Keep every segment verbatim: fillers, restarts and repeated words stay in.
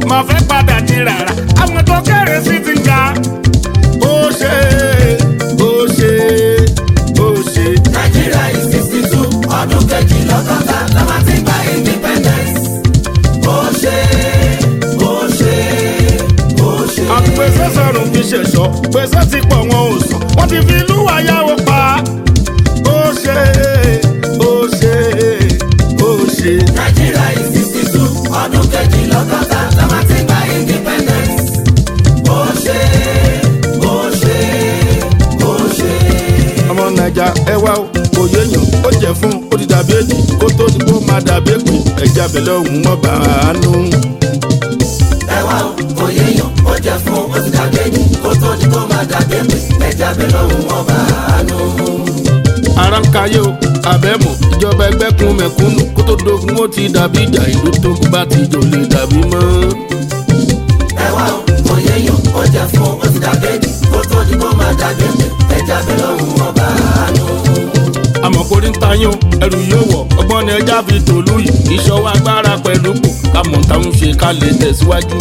máa fẹ́ padà di rárá àwọn tó kéré sí ti ń ga. ó ṣe ó ṣe ó ṣe. Nàìjíríà is sixty two ọdún kejì lọ́gọ́ta la máa ti gba independence. ó ṣe ó ṣe ó ṣe. àpèsè sọ̀rọ̀ fi ṣẹ̀ṣọ́ pèsè ti pọ̀ wọn ò sàn wọ́n ti fi ìlú wáyáwó pa. ó ṣe ó ṣe ó ṣe. Nàìjíríà is sixty two ọdún kejì lọ́gọ́ta la máa ti gba independence. ó ṣe ó ṣe ó ṣe. ọmọ naija ẹ wá o òye yàn ó jẹ fún ó ti dàbí èjì kó tó ní kó máa dàbí èpè ẹja bẹ̀lẹ̀ òun wọn bá a nù. ẹ wá o òye yàn ó jẹ fún ó ti dàbí èjì kó tó ní kó máa dàbí èpè ẹja bẹ̀lẹ̀ òun wọn bá a nù. ara ń kayé o àbẹ̀mọ̀ ìjọba ẹgbẹ́ kun mẹ̀kúnnù kó tó dogun ó ti dàbí ìjà ìlú tó bá ti jò lè dàbí mọ́. ẹ wá o òye yàn ó jẹ fún ó ti dàbí èjì kó tó ní kó máa dàbí èpè ẹja bẹ̀lẹ̀ òun wọn bá a nù. àmọ́ kò ní tayán ẹrù yóò wọ̀ ọgbọ́n ni ẹja fi tòlú yìí ìṣọwọ́ agbára pẹ̀lú kò kámọ̀ táwọn ṣe ká lè tẹ̀síwájú.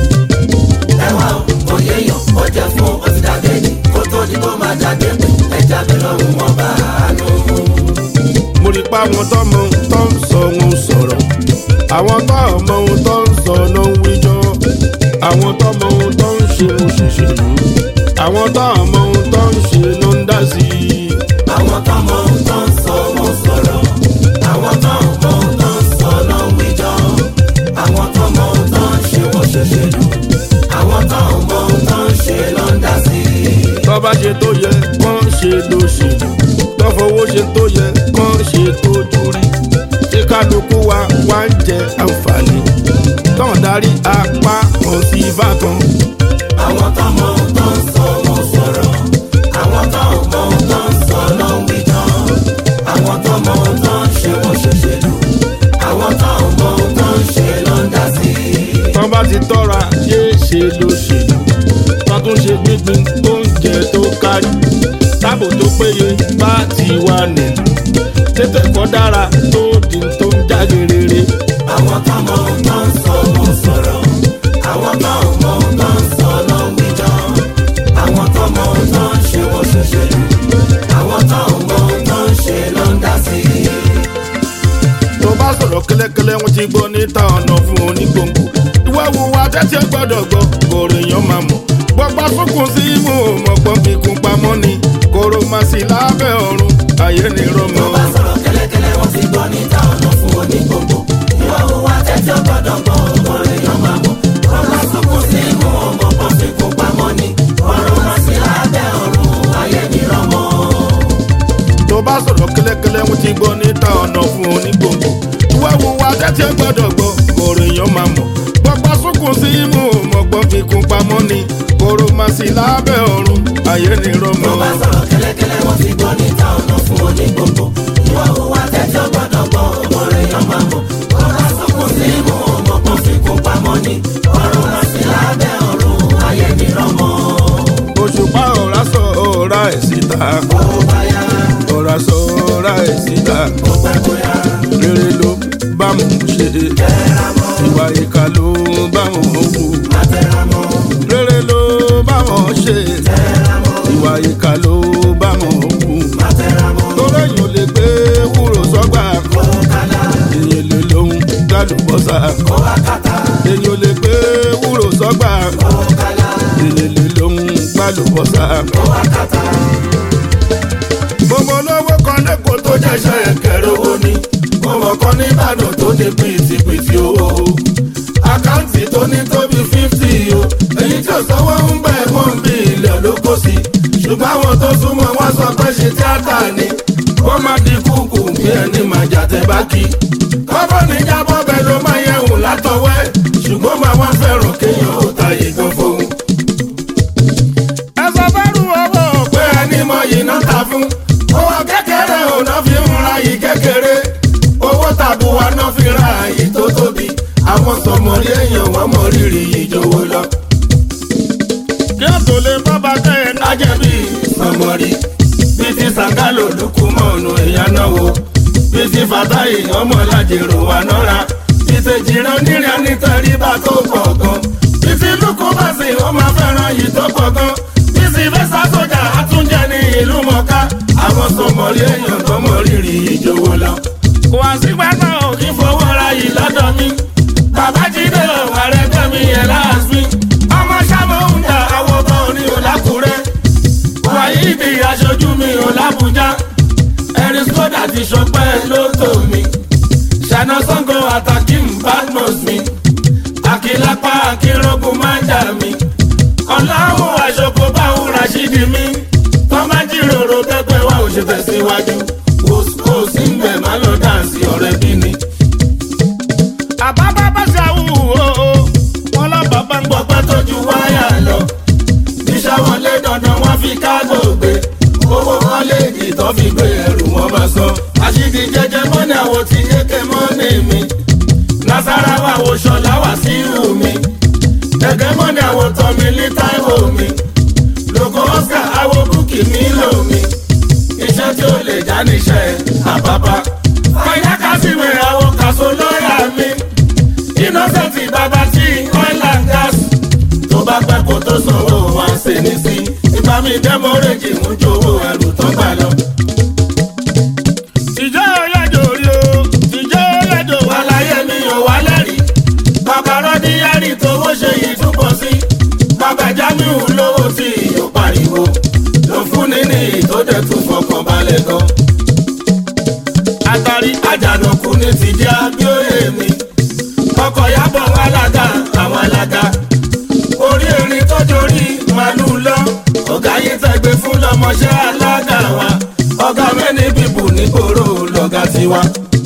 ẹ wá o òye yàn ó jẹ fún ó ti dàbí èjì kó tó ní kó máa dàbí èpè ẹja bẹ̀lẹ̀ òun wọn bá a nù. mo rí pa àwọn tọ́mọ ohun tó ń sọ wọn sọ̀rọ̀ àwọn tó ọmọ ohun tó ń sọ ló ń wíjọ́ àwọn tọ́mọ ohun tó ń ṣe òṣìṣèlú àwọn tó ọmọ ohun tó ń ṣe ló ń dá sí i. àwọn tó mọ ohun tó ń sọ wọn sọ̀rọ̀ àwọn tó mọ ohun tó ń sọ ló ń wíjọ́ àwọn tó mọ ohun tó ń ṣe wọ́n ṣòṣèlú àwọn tó mọ ohun tó ń ṣe ló ń dá sí i. tó bá ṣe tó yẹ kán ṣe lóṣèlú tó fowó ṣe tó yẹ kán ṣe tó júrí ṣé kálukú wa wá ń jẹ àǹfààní tán darí apá kan sí ìbátan. àwọn tó mọ ohun tó ń sọ wọn sọ̀rọ̀ àwọn tó mọ ohun tó ń sọ ló ń wíjọ́ àwọn tó mọ ohun tó ń ṣe wọ́n ṣòṣèlú àwọn tó mọ ohun tó ń ṣe ló ń dá sí i. tán bá ti tọ́ra yé ṣe lóṣèlú tán tún ṣe gbígbin oúnjẹ tó kárí tábò tó péye bá ti wà nílùú tètè kọ́ dára tó di tó ń jáde rere. àwọn tó mọ ohun tó ń sọ wọn sọ̀rọ̀ àwọn tó mọ ohun tó ń sọ ló ń wíjọ́ àwọn tó mọ ohun tó ń ṣe wọ́n ṣòṣèlú àwọn tó mọ ohun tó ń ṣe ló ń dá sí i. tó bá sọ̀rọ̀ kẹ́lẹ́kẹ́lẹ́ wọ́n ti gbọ́ níta ọ̀nà fún onígbòǹgbò ìwà wo wa tẹ́tí ẹ gbọ́dọ̀ gbọ́ kòrò èèyàn máa mọ̀ gbọ́gbá sókun sí imú ọmọgbọ́n fi kún pamọ́ ni kòrò máa sí lábẹ́ ọ̀run ayé ni rọmọ. tó bá sọ̀rọ̀ kẹ́lẹ́kẹ́lẹ́ wọ́n ti gbọ́ níta ọ̀nà fún onígbòǹgbò ìwà wo wa tẹ́tí ẹ gbọ́dọ̀ gbọ́ kòrò èèyàn máa mọ̀ gbọ́gbá sókun sí imú ọmọgbọ́n fi kún pamọ́ ni kòrò máa sí lábẹ́ ọ̀run ayé ni rọmọ. tó bá sọ̀rọ̀ kẹ́lẹ́kẹ́lẹ́ wọ́n ti gbọ́ níta ọ̀nà fún onígbòǹgbò ìwà wo wa tẹ́tí ẹ gbọ́dọ̀ gbọ́ kòrò èèyàn máa mọ̀ gbọ́gbá sókun sí imú ọmọgbọ́n fi kún pamọ́ ni kòrò máa sí lábẹ́ ọ̀run ayé ni rọmọ. tó bá sọ̀rọ̀ kẹ́lẹ́kẹ́lẹ́ wọ́n ti gbọ́ níta ọ̀nà fún onígbòǹgbò ìwà wo wa tẹ́tí ẹ gbọ́dọ̀ gbọ́ kòrò èèyàn máa mọ̀ gbọ́gbá sókun sí imú ọmọgbọ́n fi kún pamọ́ ni kòrò máa sí lábẹ́ ọ̀run ayé ni rọmọ. òṣùpá ọ̀rá sọ ọ̀rá ẹ̀ síta ó bá yá ọ̀rá sọ ọ̀rá ẹ̀ síta ó pẹ́ bóyá rere ló bá mú ṣe tẹ́ra mọ́ ìwà ìkà ló bá wọn wù má tẹ́ra mọ́ rere ló bá wọn ṣe tẹ́ra mọ́ ìwà ìkà ló bá wọn wù má tẹ́ra mọ́ torí èèyàn lè gbé wúrò sọ́gbà kó kálá èèyàn lè lóhun gálùbọ́sà kó wákàtà èèyàn lè gbé wúrò sọ́gbà kó kálá èèyàn lè lóhun gálùbọ́sà. kó wákàtà. gbogbo olówó kan lẹ́kọ̀ọ́ tó jẹ́ṣẹ́ ẹ̀kẹ́rẹ́ owó ni ọmọ kan ní Ìbàdàn tó ní pìtìpìtì owó àkáǹtì tó ní tóbi fífítì o èyí tí ò sanwó ń bẹ̀ mọ́ ń bí ilẹ̀ ló kó sí ṣùgbọ́n àwọn tó súnmọ́ wá sọ pé ṣe tíátà ni wọ́n máa di kúkú bí ẹni máa jàtẹ̀ bá kí kọ́bọ̀ ní jábọ́ bẹ́ẹ̀ ló máa yẹ hùn látọwẹ́ ṣùgbọ́n máa wá fẹ́ràn kéèyàn ó tàyè gan fóun. ẹ sọ fẹ́rù owó pé ẹni mọ yìí náà ta fún owó kékeré ò náà fi ń ra yìí kékeré owó tàbùwà náà fi ra yìí tó tóbi àwọn sọmọrí èèyàn wọn mọ rírì yìí jọ̀wọ́ lọ. kí á tó lè bá bá kẹ́ ẹ̀ náà jẹ́ bí sọmọrí bí ti sàkálò lùkù mọ́ọ̀nù èèyàn náà wò bí ti fàtáyì ọmọ làjèrò wà nọ́ra bí ti jìnnà onírìn nítorí bá tó pọ̀ gan fọ́ká àwọn sọmọrí èèyàn tó mọ rírì ìjòwò lọ. kò wá sí gbàgbọ́ òkè fowó ra yìí lọ́dọ̀ mi Babájídé ọ̀wà rẹ̀ tẹ̀mí ẹ̀ láàfin ọmọ sábà ń jà àwọn ọba òní ò lákùrẹ́ wàyí ìdí aṣojú mi ò lábújá ẹ̀rí skoda ti ṣọpẹ́ lótò mi ṣáná Ṣàngó àtàkìm badmus mi àkìlápá àkìrógùn májà mi ọ̀làwọ̀ àṣokò báwo Rashidi mi tọ́mọ jíròrò pẹ́pẹ́ wa ò ṣe tẹ̀síwájú kò sí ń bẹ̀ má lọ dáǹsì ọ̀rẹ́ bí ni. àbábá bá ṣàwù o wọn lọ bàbá ń gbọ́ pẹ́ tójú wáyà lọ iṣẹ́ wọlé dandan wọn fi kágò gbé owó kọ́lẹ́ẹ̀jì tó fi gbé ẹrù wọn bá sọ. àṣìdí jẹjẹ mọ́ni àwọn ti yéké mọ́ni mi Nasarawa wo ṣọlá wá sí ìhù mi gẹ́gẹ́ mọ́ni àwọn tọ́mi ní Táíwò mi lóko Oscar àwọn búkì mi lò mí iṣẹ́ tí ó lè já níṣẹ́ àbábá kọjá kásìmì àwọn kàṣó lọ́ọ̀yà mi Innocent bàbá tí oil and gas tó bá pẹ́ kó tó sanwó wọn ṣe ní sí ìgbà mi dẹ́mọ́rẹ́jì ń jowó ẹrù tó gbà lọ. ìjọ ọlọ́jọ́ orí o ìjọ ọlọ́jọ́ wà láyé mi ò wá lẹ́rìí bàbá rọ́díyárì tówó ṣe yìí túbọ̀ sí bàbá Jamiu lówó tí yóò pariwo ló fún ní ní ìtòdẹ̀ tún fọkàn balẹ̀ gan. àtàrí àjànàkú ní tìjẹ́ abíóyè mi ọkọ̀ yàbọ̀ wọn alága àwọn alága orí erin tó dorí màlúù lọ ọ̀gá yìí tẹ̀gbẹ́ fún lọ́mọṣẹ́ alága wa ọ̀gá mẹ́ni bíbù nígboro lọ́gá tiwa.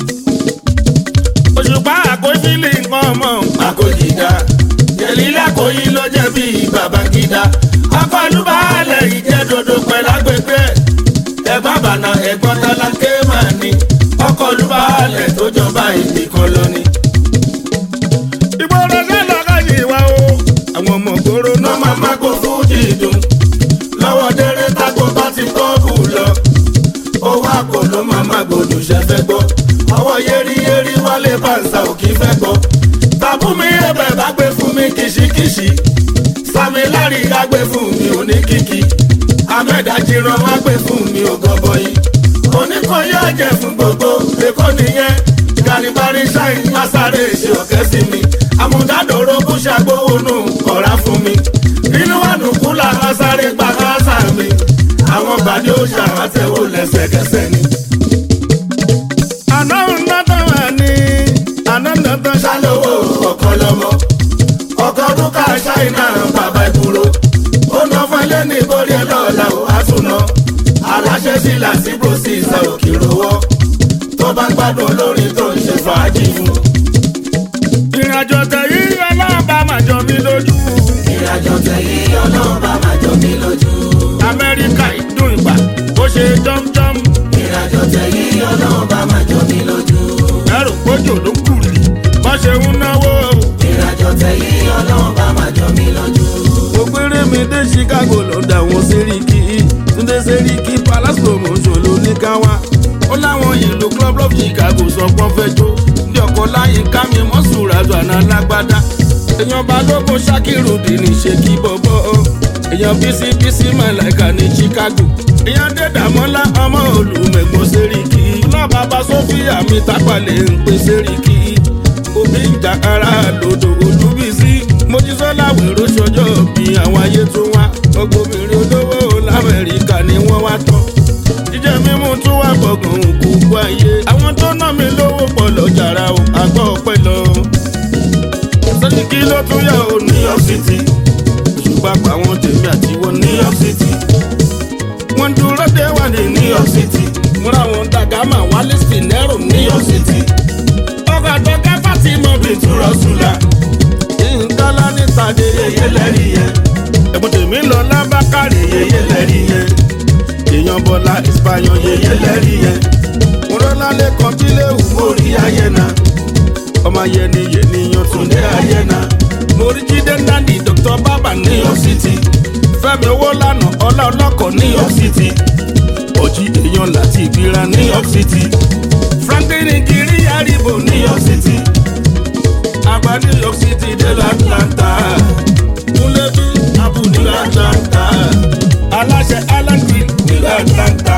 òṣùpá àkójílì nǹkan ọmọ àkójìdá jẹ̀lílà kò yí ló jẹ́ bí Babangida akọlùbálẹ̀ ìjẹ́ dodo pẹ̀lú agbègbè ẹ̀gbọ́n bàná ẹ̀gbọ́n tálákè máa ní ọkọlùbálẹ̀ tó jọba ìbí kan lónìí. ìgboro lọ́lọ́ káyé wa o àwọn ọmọ ìgboro náà máa má kó fújì dùn lọ́wọ́ déré tágbó bá ti kọ́ọ̀bù lọ owó àpò ló máa má gbòdù ṣẹ́fẹ́ gbọ́ ọwọ́ yẹ́rìyẹ́rì wálé pàǹsà ò kí fẹ́ gbọ́ tàbúmi ẹ̀bẹ̀ bá gbé fún mi kìṣíkìṣí Sami Larry á gbé fún mi oníkìkì Ahmed Ajiran wá gbé fún mi ògọ́bọ̀yì oníkọ̀yà jẹ́ fún gbogbo èkó nìyẹn Gàlíbárí ṣáì lásàrè ṣe ọ̀kẹ́ sí mi àmúdádòrò kú ṣàgbówónú ọ̀rá fún mi inú wà nùkú làwọn sáré gba káásà mi àwọn bàdé ó ṣàwátẹ̀wò lẹ́sẹ̀kẹsẹ̀ ni. àná ń lọ́tọ̀ wà ní àná ń lọ́tọ̀ ṣálówó ọkọ lọ́mọ ọkọ dúkà ṣáínà bàbá ìkúrò ó ná fún ẹlẹ́ni borí ẹ lọ́ọ̀la ò á tún ná aláṣẹ sí làásìgbò sí ìsà òkè rówó tó bá gbádùn olórin tó ń ṣe fàájì fún. ìrìnàjò tẹ̀yí ọlọ́ọ̀bá máa jọ mí lójú. ìrìnàjò tẹ̀yí ọlọ́ọ̀bá máa jọ mí lójú. Amẹ́ríkà ìdún ìgbà ó ṣe jọ́mjọ́m. ìrìnàjò tẹ̀yí ọlọ́ọ̀bá máa jọ mí lójú. ẹrù kójò ló kù rí bó ṣe ń náwó. ìrìnàjò tẹ̀yí ọlọ́ọ̀bá máa jọ mí lójú. ògbéré mi dé Chicago ló dà wọ́n Sẹ́ríkì Túndé Sẹ́ríkì Palace promotion ló ní ká wá. ó láwọn ìlú club of Chicago sọ pọ́n fẹ́ jó ní ọkọ̀ láyé ká mi mọ́ sùúràjọ àná lágbádá. èèyàn balógun Ṣakiru dì ní ṣe kí bọ́bọ́ èèyàn bísí bísí Màláíkà ní Chicago èèyàn Dédàmọ́lá ọmọ Olùmẹ̀gbọ́n Sẹ́ríkì lọ́bàbá Sofia mi tápàlẹ̀ ń pè Sẹ́ríkì omi ìjà ara lòdò Olúbísí Mojísọ́lá wèrò ṣọjọ́ bí àwọn ayé tó wá ọgbọ́mìnrin olówó l'Amẹ́ríkà ni wọ́n wá tán jíjẹ mímú tún wá gbọ̀ngàn òkú kú ayé àwọn tó ná mi lówó pọ̀ lọ́jàrá o àgbọ̀ ọpẹ́ lọ. Sẹ́ríkì ló tún yà ó New York City ṣùgbọ́n pa àwọn tèmi àti wọn New York City wọ́n dúró dé wà ní New York City múra wọn dàgámà wálé spinero New York City ọkọ̀ àtọ́kẹ́ Fatima bìtú Rọ́sùlà ìǹkálá nítàdé yẹyẹ lẹ́rìí yẹn ẹ̀bùn tèmi lọ lábákàrè yẹyẹ lẹ́rìí yẹn èèyàn Bọ́lá ìspáyọ̀ yẹyẹ lẹ́rìí yẹn múrọ́lá lẹ́kọ̀ọ́ bílẹ̀ òmórí ayẹ́nà ọmọ ayẹni yẹniyàn Túndé ayẹ́nà mórí Jídé Nandi Doctor Baba New York City Fẹ́mi Owólànà ọlá ọlọ́kọ̀ New York City ọjí èèyàn láti ìgbéra New York City Franklin Ngiri Aribo New York City àgbà New York City dé l'Atlanta múlẹ́bí abu nílùú Atlanta aláṣẹ Alan Green nílùú Atlanta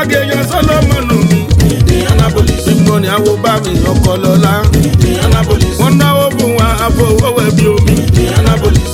báàgì èèyàn sọlọmọnù mi. Indianapolis. Mo ní àwọn bá mi ọkọ lọ́la. Indianapolis. Wọ́n náwó fún wa àfọwọ́wẹ́ bí omi. Indianapolis.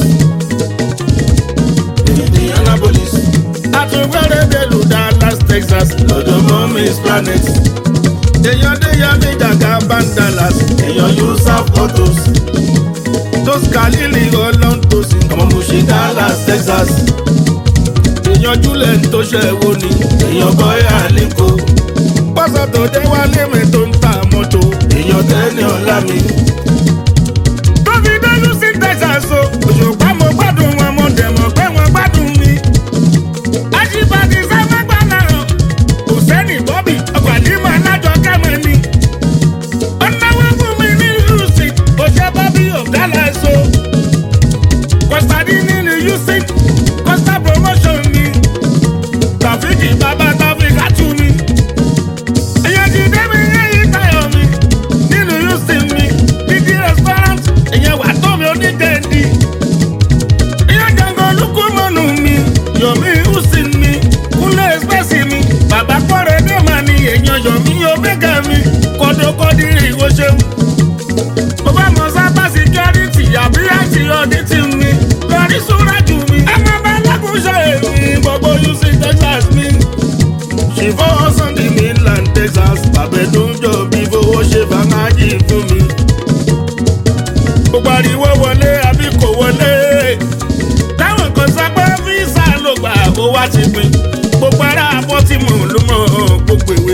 Indianapolis. Àtúngbẹ́rẹ́ dèlù Dallas, Texas. Lọ́dọ̀ Mommy's Planet. Èèyàn dé ya mi jàgà bá ń Dallas. Èèyàn Yusuf Autos. Tos Khalili Ọlọ́ntòsí. Ọmọ Mushi Dallas, Texas. Èèyàn Juliet tó ṣe wo ni. Èèyàn Bọ́yá Aliko. Pásọ̀ tó dé wálé mi tó ń ta mọ́tò. Èèyàn Tẹ́ni Ọlámi. Tó fi dójú sí Texas o. Òṣùpá mo gbádùn wọn, mo dẹ̀ mọ̀ pé wọ́n gbádùn mi. Aṣípàdé sábà gbà náà. Kò sẹ́ni Bọ́bì, ọgbà nímọ̀ alájọ kẹ́mọ̀ ni. Ọ̀nàwó fún mi ní Houston, kò ṣe Bọ́bì of Dallas o. Kọ̀sádì nínú Houston, Costa promotion ni. Tàfíkì bàbá Tàfíkì àtú mi. Èèyàn ti dé mi ní ìtayọ̀ mi. Nínú Houston mi, dídí restaurant, èèyàn wà tó mi oníjẹ̀ndì. Èèyàn jàǹgọ̀ olúkú mọ́nù mi. Yomi Houston mi, Kúnlé Express mi. Bàbá kọ́rẹ́ dé mà ní èèyàn Yomi Omega mi. Kọ́dọ̀kọ́dìrì ìwọ ṣeun. Mo bá mọ sábà security àbí àti ọ̀dítì mi. Lọ́rí súrájù mi. Ẹ máa bá lágùnṣe èmi. Gbogbo Houston Texas mi. Ṣìfọ́ Sunday Midland Texas. Bàbẹ̀dúnjọ bí fowó ṣe fàmájì fún mi. Gbogbo ariwo wọlé àbí kò wọlé. Táwọn kan sọ pé fíìsà ló gbà ó wá ti pin. Gbogbo ará Baltimore ló mọ̀ gbogbo ìwé.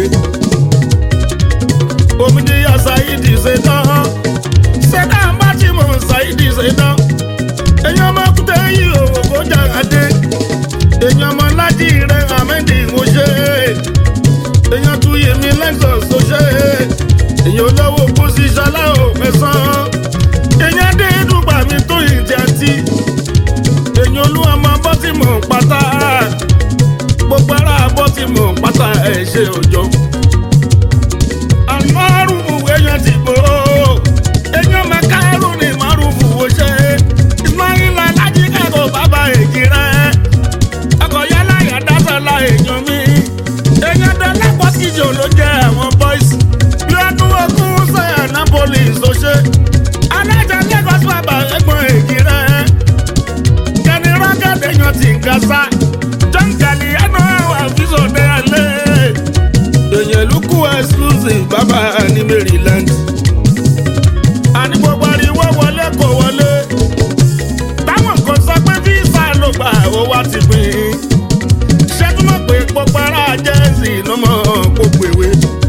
Omidé yọ Saidi ṣe tán. Ṣẹ́dá Baltimore Saidi ṣe tán. Èèyàn ọmọ kúté yìí òwò kó jàgàdé. Èèyàn ọmọ lájí rẹ̀ Ahmedi mo ṣe. Èèyàn tún yé mi Lexus tó ṣe. Èèyàn olówó kó sí ṣọlá ò mẹ́sàn-án. Èèyàn dé dùgbà mi tó ìjẹ́ àti. Èèyàn olú ọmọ Baltimore pátá. Gbogbo ará Baltimore pátá ẹ̀ ṣe òjò. Àmọ́rùfù èèyàn ti gbó. Èèyàn Màkàrú ni Màrúfù wo ṣe. Ismaila Lájíkàgò bàbá èjì rẹ̀. Ọkọ̀ yálà yàdá sọ́la èèyàn mi. Èèyàn dọ́là pọ́síjò ló jẹ́ àwọn boys. Bí ọdún ogún sẹ́yà Napolis ló ṣe. Alájà Lagos bàbá ẹ̀gbọ́n èjì rẹ̀. Kẹ́ni rọ́gẹ́dẹ̀ yan ti ń gasa. John Galliano wà fíṣọ̀dẹ̀ alẹ́. Èèyàn lukú exclusive bàbá ní Maryland. Àní gbogbo ariwo wọlé kò wọlé. Táwọn kan sọ pé fíìsà ló gbà ó wá ti pín. Ṣẹ́túmọ̀ pé gbogbo ará Jẹ́sì ló mọ̀ gbogbo ìwé.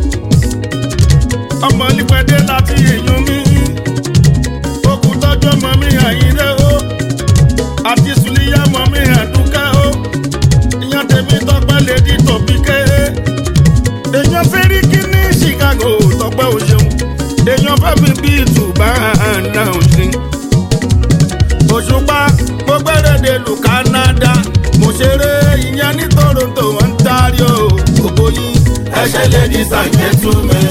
Ọmọ lípẹ́dé láti èèyàn mi. Okùn tọ́jú ọmọ mi Àyìndé o. Àti Sùlíyà mọ̀ mi Àdúkẹ́ o. Ìyàn tèmi tọ́pẹ́ lè di tọ̀píkẹ́. Èèyàn Sẹ́ríkì ní Chicago tọ́pẹ́ ò ṣeun. Èèyàn Fẹ́mi bíi Tùbá náà ò ṣe. Òṣùpá mo gbẹ́rẹ́ dèlù Canada. Mo ṣeré ìyẹn ní Toronto, Ontario. Gbogbo yín Ẹ ṣé ladies and gentlemen.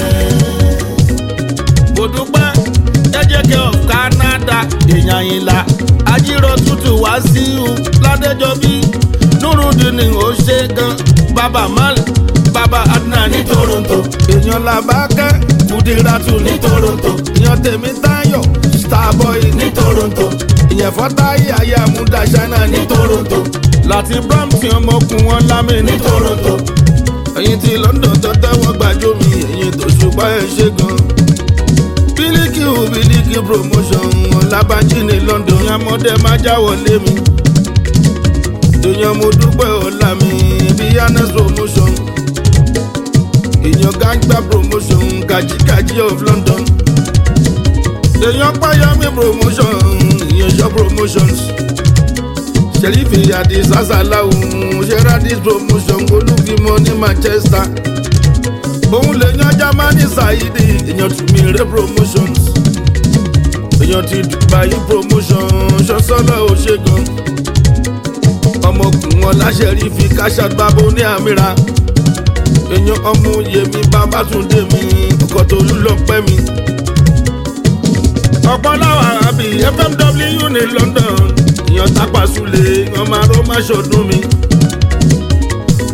mo dúpẹ́ jẹ́jẹ́kẹ́ of Canada. Èèyàn ìlà ajírọ̀ tútù wá sí u Ládéjọ́bí. Nurudini ó ṣe gan. Bàbá Mal, Bàbá Adnan ní Ní Toronto. èèyàn Làbákẹ́ Kùdírátù ní Ní Toronto. èèyàn Tèmítáyọ̀ Starboy ní Ní Toronto. ìyẹn Fọ́táyé ayé àmúdá Ṣáínà ní Ní Toronto. láti Brampton ọmọkùn wọn lámì ní Ní Toronto. ẹ̀yìn tí London tó tẹ́wọ́ gbàjọ́ mi ẹ̀yìn tó ṣùgbọ́n ẹ̀ ṣe gan. Bílíkì ò Bílíkì promotion Ọlábànjí ní London yàmọ́dé má jáwọ́ lé mi. èèyàn mo dúpẹ́ ọ̀la mi bí Yanes promotion. èèyàn Gangba promotion Kàjíkàjí of London. èèyàn Páyámi promotion èèyàn Ṣọ́ promotions. Ṣẹ̀rífì Àdìs Àsàláwù Ṣẹ́rádìs promotion Olúfimọ́ ní Manchester. Òun lè yan Jámánì Saidi èèyàn Tùmírè promotions. èèyàn ti Dubai promotion Ṣọ́sọ́lá Òṣègùn. ọmọkùnrin wọn láṣẹ̀rífì Káṣát Bábó ní Àmìrà. èèyàn ọmọ Yèmí Babátúndé mi ọkọ̀ tó lúlọ́pẹ́ mi. ọ̀pọ̀ láwọn àbí F M W ní London. èèyàn Tápà Súlè èèyàn máa ró má ṣọdún mi.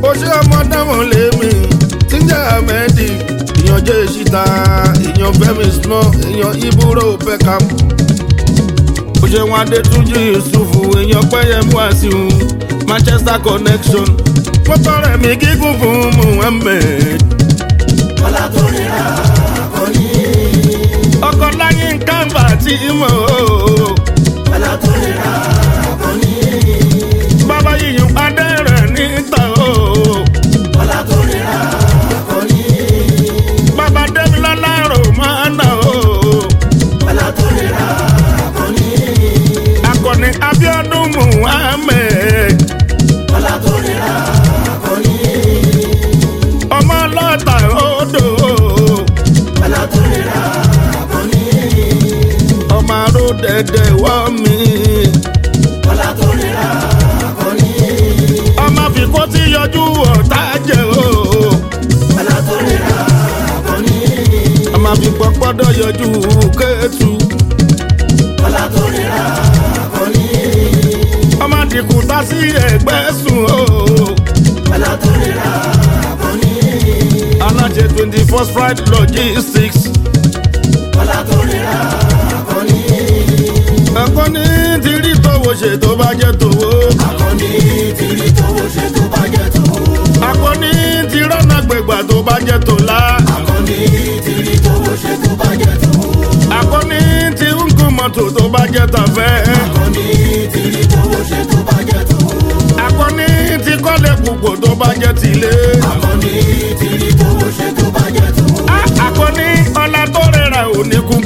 ó ṣe ọmọ dáwọn lèmi tí ń jẹ́ ahmedi èèyàn jẹ́ ìṣìta èèyàn fẹ́mi small èèyàn ibùrọ̀ pẹ́kam ó ṣe wọn adétúnjì yusufu èèyàn pẹ́yẹmú àṣìwò manchester connection wọ́n tọrẹ mi gígùn fún muhammed. ọlá tó rira akọni. ọkọ̀ láyé nǹkan bá ti mọ̀ ọ́. ọlá tó rira akọni. bàbá yìnyín adé rẹ̀ níta o. ọlá tó rira akọni. bàbá dẹ́milọ́lá rò máa nà o. ọlá tó rira akọni. akọni Abíọ́dún Muhammed. ọlá tó rira akọni. ọmọ ọlọ́ta odò. ọlá tó rira akọni. ọmọ aró dẹ̀dẹ̀ wọ́ mi. ọlá tó rira akọni. ọmọ fìkó tí yọjú ọ̀tá jẹ́ o. ọlá tó rira akọni. ọmọ fìkó gbọ́dọ̀ yọjú kéétu. ọlá tó rira akọni. ọmọ dìkù tá sí ẹgbẹ́ sùn o. ọlá tó rira akọni. alájẹ twenty first friday logistics. ọlá tó rira akọni. akọni ti rí tówó ṣe tó bá jẹ́ tówó. akọni ti rí tówó ṣe tó bá jẹ́ tówó. akọni ti rọ́nà gbẹ̀gbà tó bá jẹ́ tòlá. akọni ti rí tówó ṣe tó bá jẹ́ tówó. akọni ti ń gun mọ́tò tó bá jẹ́ tàfẹ́. akọni ti rí tówó ṣe tó bá jẹ́ tówó. akọni ti kọ́lé púpọ̀ tó bá jẹ́ tìlé. akọni ti rí tówó ṣe tó bá jẹ́ tówó. akọni ọlá tó rẹra ò ní kú